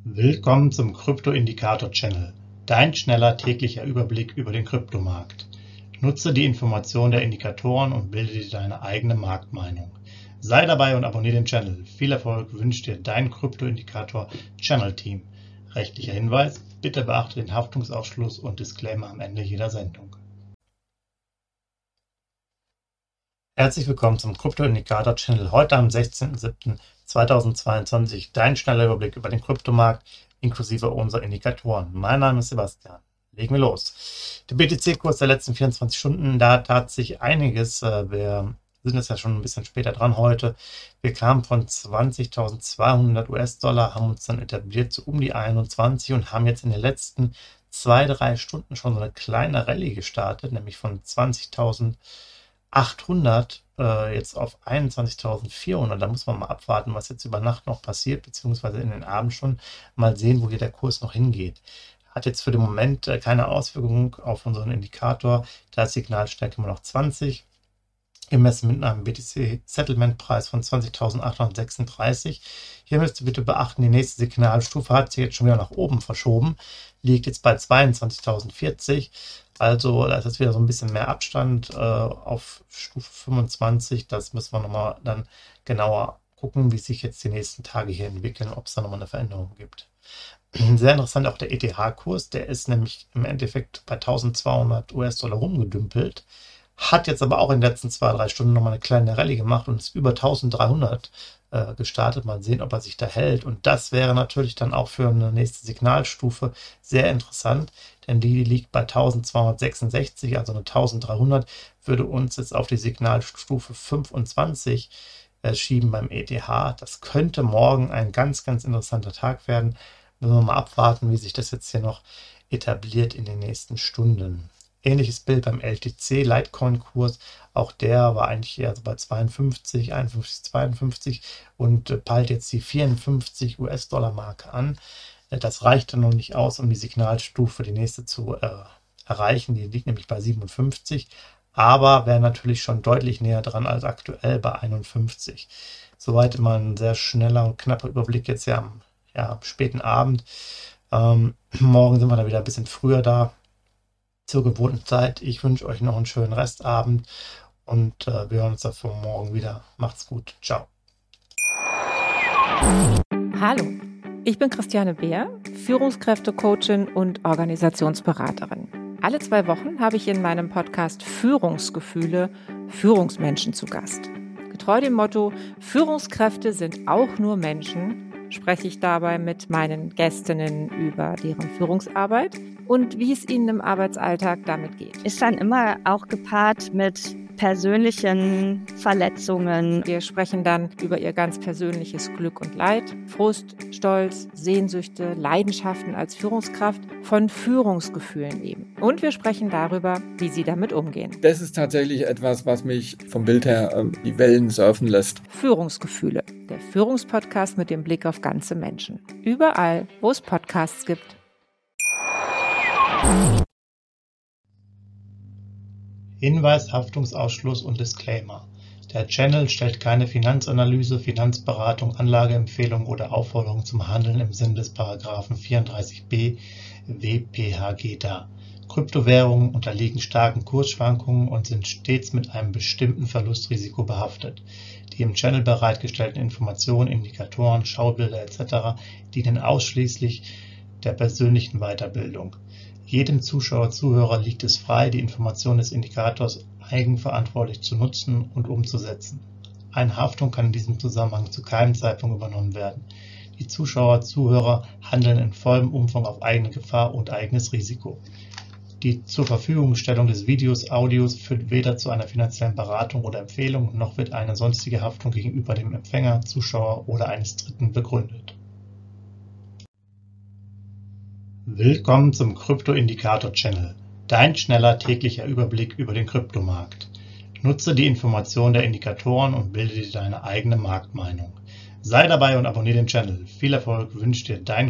Willkommen zum Krypto-Indikator-Channel, dein schneller täglicher Überblick über den Kryptomarkt. Nutze die Informationen der Indikatoren und bilde dir deine eigene Marktmeinung. Sei dabei und abonniere den Channel. Viel Erfolg wünscht dir dein Krypto-Indikator-Channel-Team. Rechtlicher Hinweis: Bitte beachte den Haftungsausschluss und Disclaimer am Ende jeder Sendung. Herzlich willkommen zum Krypto-Indikator-Channel. Heute am 16.07.2022 dein schneller Überblick über den Kryptomarkt inklusive unserer Indikatoren. Mein Name ist Sebastian. Legen wir los. Der BTC-Kurs der letzten 24 Stunden, da tat sich einiges. Wir sind jetzt ja schon ein bisschen später dran heute. Wir kamen von 20.200 US-Dollar, haben uns dann etabliert zu um die 21 und haben jetzt in den letzten 2-3 Stunden schon so eine kleine Rallye gestartet, nämlich von 20.800 jetzt auf 21.400. Da muss man mal abwarten, was jetzt über Nacht noch passiert, beziehungsweise in den Abend schon mal sehen, wo hier der Kurs noch hingeht. Hat jetzt für den Moment keine Auswirkung auf unseren Indikator. Da ist Signalstärke immer noch 20, gemessen mit einem BTC-Settlement-Preis von 20.836. Hier müsst ihr bitte beachten, die nächste Signalstufe hat sich jetzt schon wieder nach oben verschoben, liegt jetzt bei 22.040. Also da ist jetzt wieder so ein bisschen mehr Abstand auf Stufe 25. Das müssen wir nochmal dann genauer gucken, wie sich jetzt die nächsten Tage hier entwickeln, ob es da nochmal eine Veränderung gibt. Sehr interessant auch der ETH-Kurs, der ist nämlich im Endeffekt bei 1.200 US-Dollar rumgedümpelt, hat jetzt aber auch in den letzten 2-3 Stunden nochmal eine kleine Rallye gemacht und ist über 1.300 gestartet. Mal sehen, ob er sich da hält. Und das wäre natürlich dann auch für eine nächste Signalstufe sehr interessant, denn die liegt bei 1.266, also eine 1.300 würde uns jetzt auf die Signalstufe 25 schieben beim ETH. Das könnte morgen ein ganz, ganz interessanter Tag werden. Müssen wir mal abwarten, wie sich das jetzt hier noch etabliert in den nächsten Stunden. Ähnliches Bild beim LTC, Litecoin-Kurs. Auch der war eigentlich eher so bei 52, 51, 52 und peilt jetzt die 54 US-Dollar-Marke an. Das reicht dann noch nicht aus, um die Signalstufe, die nächste zu erreichen. Die liegt nämlich bei 57, aber wäre natürlich schon deutlich näher dran als aktuell bei 51. Soweit immer ein sehr schneller und knapper Überblick jetzt ja am späten Abend. Morgen sind wir da wieder ein bisschen früher da, zur gewohnten Zeit. Ich wünsche euch noch einen schönen Restabend und wir hören uns dafür morgen wieder. Macht's gut. Ciao. Hallo, ich bin Christiane Beer, Führungskräftecoachin und Organisationsberaterin. Alle 2 Wochen habe ich in meinem Podcast Führungsgefühle Führungsmenschen zu Gast. Getreu dem Motto, Führungskräfte sind auch nur Menschen, spreche ich dabei mit meinen Gästinnen über deren Führungsarbeit und wie es ihnen im Arbeitsalltag damit geht. Ist dann immer auch gepaart mit persönlichen Verletzungen. Wir sprechen dann über ihr ganz persönliches Glück und Leid, Frust, Stolz, Sehnsüchte, Leidenschaften als Führungskraft, von Führungsgefühlen eben. Und wir sprechen darüber, wie sie damit umgehen. Das ist tatsächlich etwas, was mich vom Bild her die Wellen surfen lässt. Führungsgefühle, der Führungspodcast mit dem Blick auf ganze Menschen. Überall, wo es Podcasts gibt. Hinweis, Haftungsausschluss und Disclaimer. Der Channel stellt keine Finanzanalyse, Finanzberatung, Anlageempfehlung oder Aufforderung zum Handeln im Sinne des Paragraphen 34b WPHG dar. Kryptowährungen unterliegen starken Kursschwankungen und sind stets mit einem bestimmten Verlustrisiko behaftet. Die im Channel bereitgestellten Informationen, Indikatoren, Schaubilder etc. dienen ausschließlich der persönlichen Weiterbildung. Jedem Zuschauer/Zuhörer liegt es frei, die Informationen des Indikators eigenverantwortlich zu nutzen und umzusetzen. Eine Haftung kann in diesem Zusammenhang zu keinem Zeitpunkt übernommen werden. Die Zuschauer/Zuhörer handeln in vollem Umfang auf eigene Gefahr und eigenes Risiko. Die Zurverfügungstellung des Videos, Audios führt weder zu einer finanziellen Beratung oder Empfehlung, noch wird eine sonstige Haftung gegenüber dem Empfänger, Zuschauer oder eines Dritten begründet. Willkommen zum Krypto-Indikator-Channel, dein schneller täglicher Überblick über den Kryptomarkt. Nutze die Informationen der Indikatoren und bilde dir deine eigene Marktmeinung. Sei dabei und abonniere den Channel. Viel Erfolg wünscht dir dein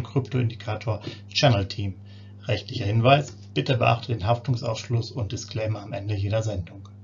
Krypto-Indikator-Channel-Team. Rechtlicher Hinweis: Bitte beachte den Haftungsausschluss und Disclaimer am Ende jeder Sendung.